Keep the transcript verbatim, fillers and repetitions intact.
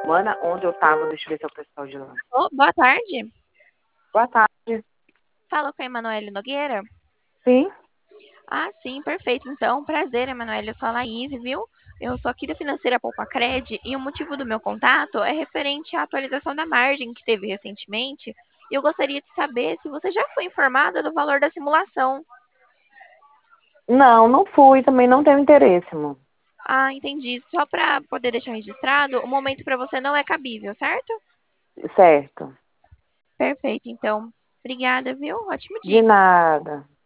Mana, onde eu tava, deixa eu ver se é o pessoal de lá. Ô, boa tarde. Boa tarde. Fala com a Emanuele Nogueira. Sim? Ah, sim, perfeito. Então, prazer, Emanuele. Eu sou a Laís, viu? Eu sou aqui da Financeira Poupa Cred e o motivo do meu contato é referente à atualização da margem que teve recentemente. E eu gostaria de saber se você já foi informada do valor da simulação. Não, não fui, também não tenho interesse, amor. Ah, entendi. Só para poder deixar registrado, o momento para você não é cabível, certo? Certo. Perfeito, então. Obrigada, viu? Ótimo De dia. nada.